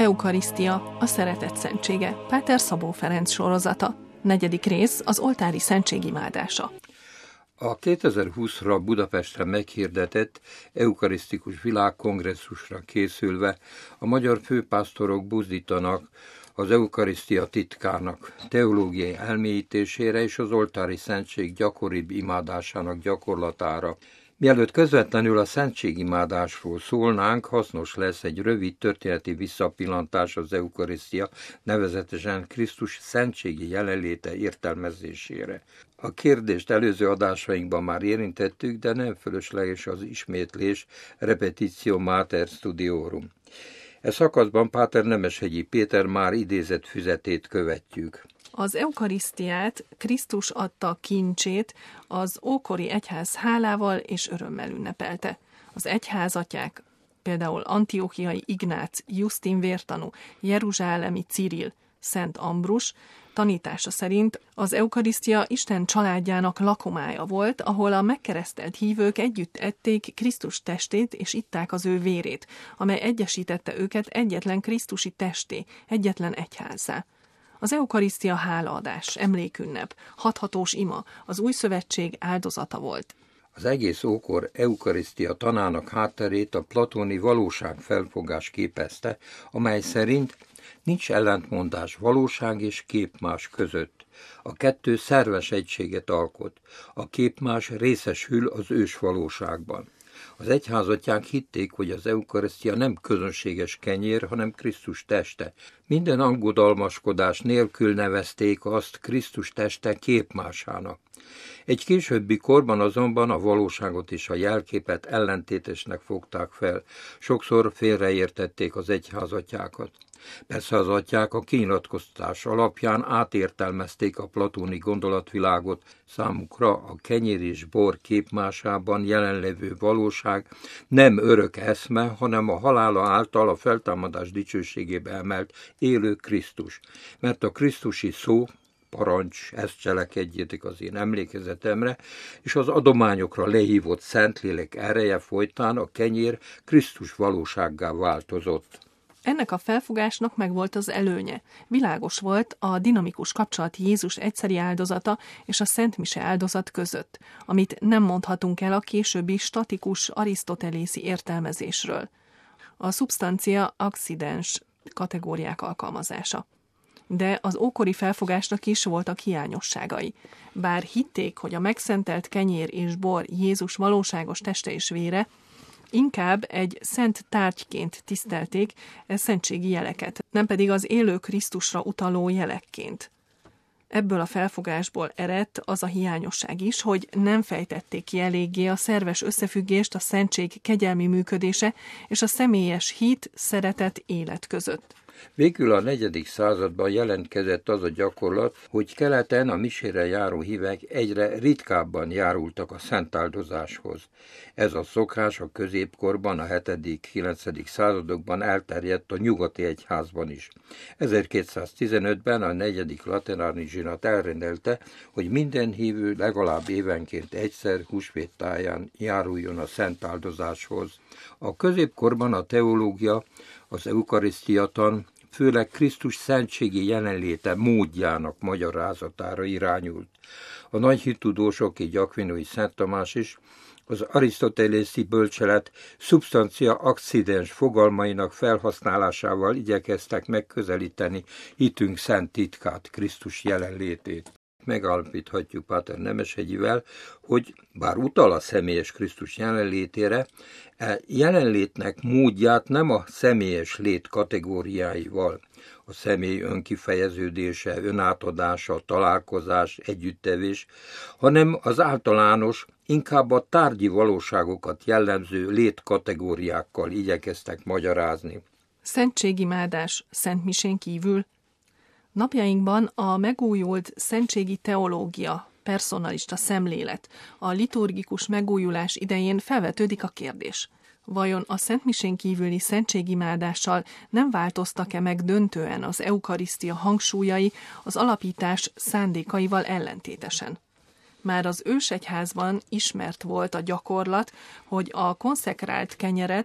Eukarisztia, a szeretet szentsége, Páter Szabó Ferenc sorozata. 4. rész, az oltári szentség imádása. A 2020-ra Budapesten meghirdetett eukarisztikus világkongresszusra készülve a magyar főpásztorok buzdítanak az eukarisztia titkának teológiai elmélyítésére és az oltári szentség gyakoribb imádásának gyakorlatára. Mielőtt közvetlenül a szentségimádásról szólnánk, hasznos lesz egy rövid történeti visszapillantás az eukarisztia, nevezetesen Krisztus szentségi jelenléte értelmezésére. A kérdést előző adásainkban már érintettük, de nem fölösleges az ismétlés, repetitio mater studiorum. E szakaszban Páter Nemeshegyi Péter már idézett füzetét követjük. Az eukarisztiát, Krisztus adta kincsét az ókori egyház hálával és örömmel ünnepelte. Az egyházatyák, például Antiochiai Ignác, Justin vértanú, jeruzsálemi Cirill, Szent Ambrus tanítása szerint az eukarisztia Isten családjának lakomája volt, ahol a megkeresztelt hívők együtt ették Krisztus testét és itták az ő vérét, amely egyesítette őket egyetlen krisztusi testé, egyetlen egyházzá. Az eukarisztia hálaadás, emlékünnep, hathatós ima, az új szövetség áldozata volt. Az egész ókor eukarisztia tanának hátterét a platóni valóságfelfogás képezte, amely szerint nincs ellentmondás valóság és képmás között. A kettő szerves egységet alkot, a képmás részesül az ős valóságban. Az egyházatyák hitték, hogy az eukarisztia nem közönséges kenyér, hanem Krisztus teste. Minden aggodalmaskodás nélkül nevezték azt Krisztus teste képmásának. Egy későbbi korban azonban a valóságot és a jelképet ellentétesnek fogták fel. Sokszor félreértették az egyházatyákat. Persze az atyák a kinyilatkoztatás alapján átértelmezték a platóni gondolatvilágot, számukra a kenyér és bor képmásában jelenlevő valóság nem örök eszme, hanem a halála által a feltámadás dicsőségébe emelt élő Krisztus. Mert a krisztusi szó, parancs, ezt cselekedjétek az én emlékezetemre, és az adományokra lehívott Szentlélek ereje folytán a kenyér Krisztus valósággá változott. Ennek a felfogásnak megvolt az előnye. Világos volt a dinamikus kapcsolat Jézus egyszeri áldozata és a Szent Mise áldozat között, amit nem mondhatunk el a későbbi statikus arisztotelészi értelmezésről. A substantia accidens kategóriák alkalmazása. De az ókori felfogásnak is voltak hiányosságai. Bár hitték, hogy a megszentelt kenyér és bor Jézus valóságos teste és vére, inkább egy szent tárgyként tisztelték szentségi jeleket, nem pedig az élő Krisztusra utaló jelekként. Ebből a felfogásból eredt az a hiányosság is, hogy nem fejtették ki eléggé a szerves összefüggést a szentség kegyelmi működése és a személyes hit, szeretet, élet között. Végül a 4. században jelentkezett az a gyakorlat, hogy keleten a misére járó hívek egyre ritkábban járultak a szentáldozáshoz. Ez a szokás a középkorban, a 7.-9. századokban elterjedt a nyugati egyházban is. 1215-ben a 4. lateráni zsinat elrendelte, hogy minden hívő legalább évenként egyszer húsvét táján járuljon a szentáldozáshoz. A középkorban a teológia, az eukarisztiatan főleg Krisztus szentségi jelenléte módjának magyarázatára irányult. A nagy hittudósok, így Akvinói Szent Tamás is, az arisztotelészi bölcselet substantia accidens fogalmainak felhasználásával igyekeztek megközelíteni hitünk szent titkát, Krisztus jelenlétét. Megállapíthatjuk Páter Nemeshegyivel, hogy bár utal a személyes Krisztus jelenlétére, jelenlétnek módját nem a személyes lét kategóriáival, a személy önkifejeződése, önátadása, találkozás, együttevés, hanem az általános, inkább a tárgyi valóságokat jellemző létkategóriákkal igyekeztek magyarázni. Szentségimádás Szent Misén kívül. Napjainkban a megújult szentségi teológia, personalista szemlélet, a liturgikus megújulás idején felvetődik a kérdés. Vajon a Szent Misén kívüli szentségimádással nem változtak-e meg döntően az eukarisztia hangsúlyai az alapítás szándékaival ellentétesen? Már az ősegyházban ismert volt a gyakorlat, hogy a konszekrált kenyeret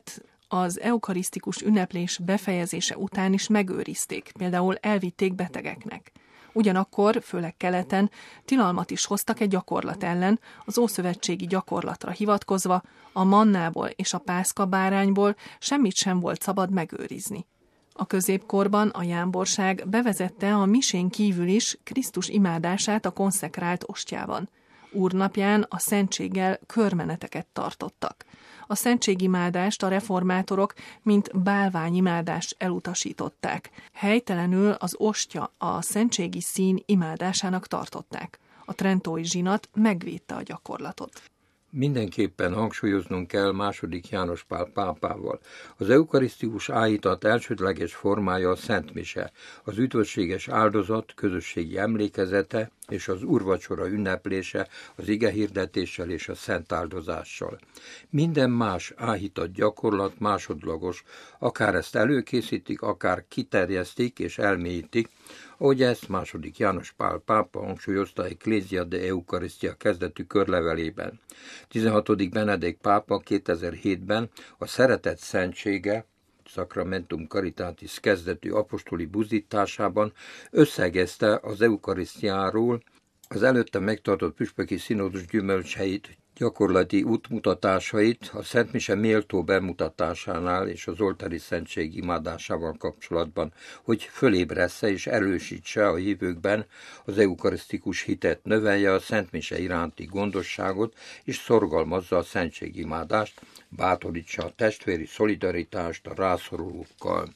Az eukarisztikus ünneplés befejezése után is megőrizték, például elvitték betegeknek. Ugyanakkor, főleg keleten, tilalmat is hoztak egy gyakorlat ellen, az ószövetségi gyakorlatra hivatkozva, a mannából és a pászka bárányból semmit sem volt szabad megőrizni. A középkorban a jámborság bevezette a misén kívül is Krisztus imádását a konszekrált ostjában. Úrnapján a szentséggel körmeneteket tartottak. A szentségimádást a reformátorok, mint bálványimádást elutasították. Helytelenül az ostya a szentségi szín imádásának tartották. A trentói zsinat megvédte a gyakorlatot. Mindenképpen hangsúlyoznunk kell II. János Pál pápával. Az eukarisztikus áhítat elsődleges formája a Szent Mise, az üdvösséges áldozat közösségi emlékezete és az úrvacsora ünneplése az igehirdetéssel és a szent áldozással. Minden más áhítat gyakorlat másodlagos, akár ezt előkészítik, akár kiterjesztik és elmélyítik, ahogy ezt II. János Pál pápa hangsúlyozta a Ecclesia de Eucharistia kezdetű körlevelében. 16. Benedikt pápa 2007-ben a Szeretet szentsége, Sacramentum Caritatis kezdetű apostoli buzdításában összegezte az eukarisztiáról az előtte megtartott püspöki színódus gyümölcseit, gyakorlati útmutatásait a Szent Mise méltó bemutatásánál és az oltári szentség imádásával kapcsolatban, hogy fölébressze és erősítse a hívőkben az eukarisztikus hitet, növelje a Szent Mise iránti gondosságot és szorgalmazza a szentségimádást, bátorítsa a testvéri szolidaritást a rászorulókkal.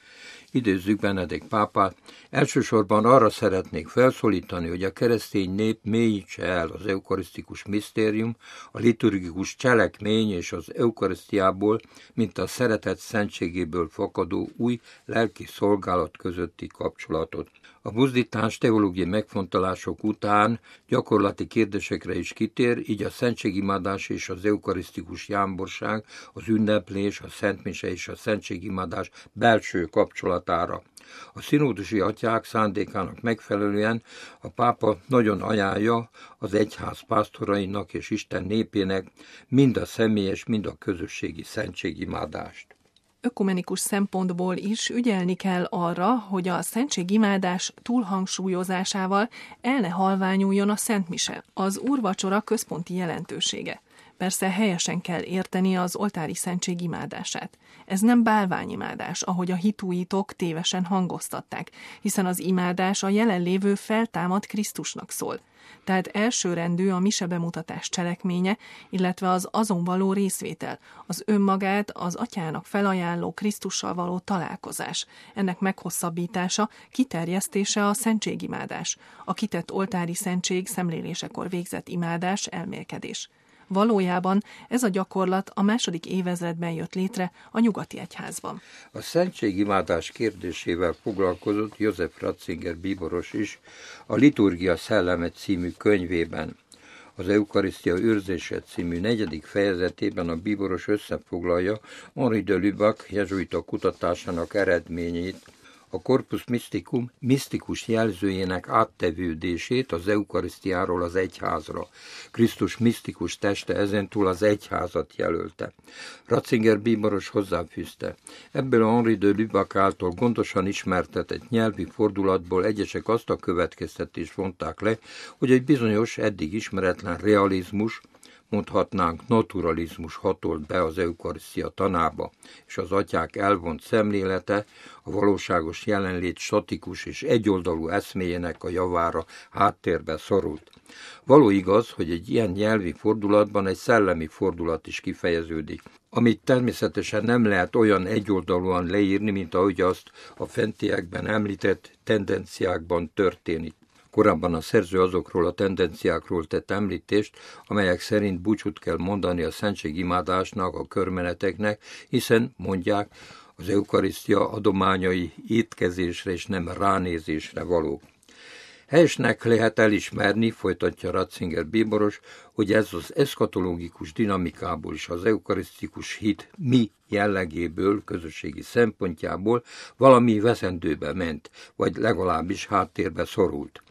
Idézzük Benedikt pápát, elsősorban arra szeretnék felszólítani, hogy a keresztény nép mélyítse el az eukarisztikus misztérium, a liturgikus cselekmény és az eukarisztiából, mint a szeretet szentségéből fakadó új lelki szolgálat közötti kapcsolatot. A buzdítás teológiai megfontolások után gyakorlati kérdésekre is kitér, így a szentségimádás és az eukarisztikus jámborság, az ünneplés, a szentmise és a szentségimádás belső kapcsolatára. A színódusi atyák szándékának megfelelően a pápa nagyon ajánlja az egyház pásztorainak és Isten népének mind a személyes, mind a közösségi szentségimádást. Ökumenikus szempontból is ügyelni kell arra, hogy a szentségimádás túlhangsúlyozásával el ne halványuljon a szentmise, az úrvacsora központi jelentősége. Persze helyesen kell érteni az oltári szentség imádását. Ez nem bálványimádás, ahogy a hitúitok tévesen hangoztatták, hiszen az imádás a jelenlévő feltámadt Krisztusnak szól. Tehát elsőrendű a mise bemutatás cselekménye, illetve az azon való részvétel, az önmagát az atyának felajánló Krisztussal való találkozás, ennek meghosszabbítása, kiterjesztése a szentségimádás, a kitett oltári szentség szemlélésekor végzett imádás, elmélkedés. Valójában ez a gyakorlat a II. Évezredben jött létre a nyugati egyházban. A szentségimádás kérdésével foglalkozott József Ratzinger bíboros is a Liturgia szelleme című könyvében. Az Eukarisztia őrzése című 4. fejezetében a bíboros összefoglalja Henri de Lubac jezsuita kutatásának eredményét, a Corpus Mysticum misztikus jelzőjének áttevődését az eukarisztiáról az egyházra. Krisztus misztikus teste ezentúl az egyházat jelölte. Ratzinger bíboros hozzáfűzte. Ebből a Henri de Lubac által gondosan ismertetett nyelvi fordulatból egyesek azt a következtetést vonták le, hogy egy bizonyos, eddig ismeretlen realizmus, mondhatnánk naturalizmus hatolt be az eukarisztia tanába, és az atyák elvont szemlélete a valóságos jelenlét statikus és egyoldalú eszméjének a javára háttérbe szorult. Való igaz, hogy egy ilyen nyelvi fordulatban egy szellemi fordulat is kifejeződik, amit természetesen nem lehet olyan egyoldalúan leírni, mint ahogy azt a fentiekben említett tendenciákban történik. Korábban a szerző azokról a tendenciákról tett említést, amelyek szerint búcsút kell mondani a szentségimádásnak, a körmeneteknek, hiszen, mondják, az eukarisztia adományai étkezésre és nem ránézésre valók. Helyesnek lehet elismerni, folytatja Ratzinger bíboros, hogy ez az eszkatológikus dinamikából és az eukarisztikus hit mi jellegéből, közösségi szempontjából valami veszendőbe ment, vagy legalábbis háttérbe szorult.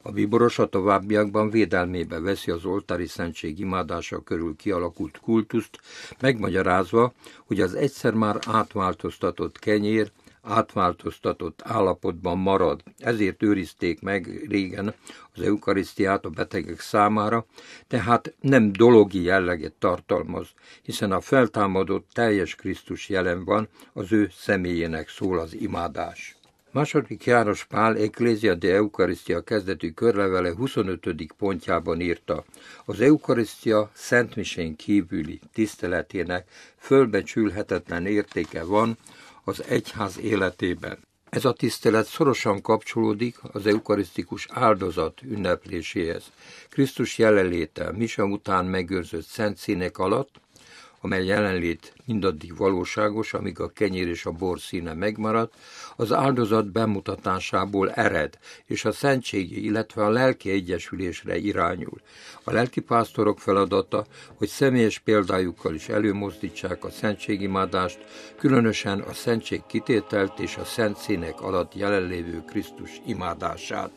A bíboros a továbbiakban védelmébe veszi az oltári szentség imádása körül kialakult kultuszt, megmagyarázva, hogy az egyszer már átváltoztatott kenyér átváltoztatott állapotban marad. Ezért őrizték meg régen az eukarisztiát a betegek számára, tehát nem dologi jelleget tartalmaz, hiszen a feltámadott teljes Krisztus jelen van, az ő személyének szól az imádás. II. János Pál Ecclesia de Eucharistia kezdetű körlevele 25. pontjában írta: az eukarisztia szentmisén kívüli tiszteletének fölbecsülhetetlen értéke van az egyház életében. Ez a tisztelet szorosan kapcsolódik az eukarisztikus áldozat ünnepléséhez. Krisztus jelenléte mise után megőrzött szent színek alatt, amely jelenlét mindaddig valóságos, amíg a kenyér és a bor színe megmarad, az áldozat bemutatásából ered, és a szentségi, illetve a lelki egyesülésre irányul. A lelkipásztorok feladata, hogy személyes példájukkal is előmozdítsák a szentségimádást, különösen a szentség kitételt és a szent színek alatt jelenlévő Krisztus imádását.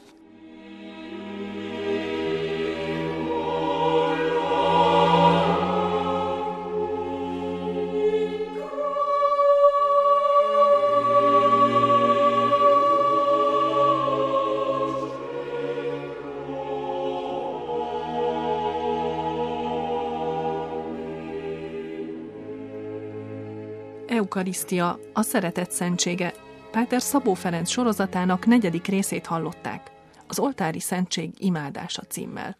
Eukarisztia, a szeretet szentsége. Páter Szabó Ferenc sorozatának 4. részét hallották, az oltári szentség imádása címmel.